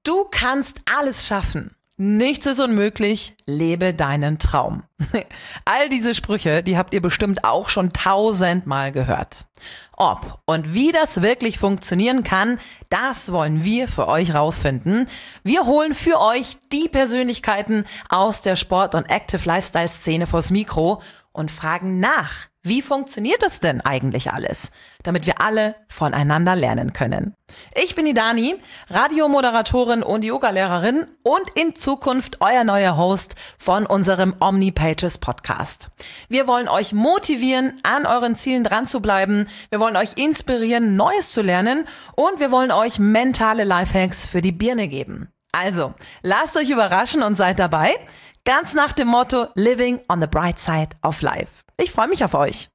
Du kannst alles schaffen. Nichts ist unmöglich. Lebe deinen Traum. All diese Sprüche, die habt ihr bestimmt auch schon 1000-mal gehört. Ob und wie das wirklich funktionieren kann, das wollen wir für euch rausfinden. Wir holen für euch die Persönlichkeiten aus der Sport- und Active-Lifestyle-Szene vors Mikro und fragen nach. Wie funktioniert das denn eigentlich alles, damit wir alle voneinander lernen können? Ich bin die Dani, Radiomoderatorin und Yogalehrerin und in Zukunft euer neuer Host von unserem OmniPages Podcast. Wir wollen euch motivieren, an euren Zielen dran zu bleiben. Wir wollen euch inspirieren, Neues zu lernen und wir wollen euch mentale Lifehacks für die Birne geben. Also, lasst euch überraschen und seid dabei. Ganz nach dem Motto Living on the Bright Side of Life. Ich freue mich auf euch.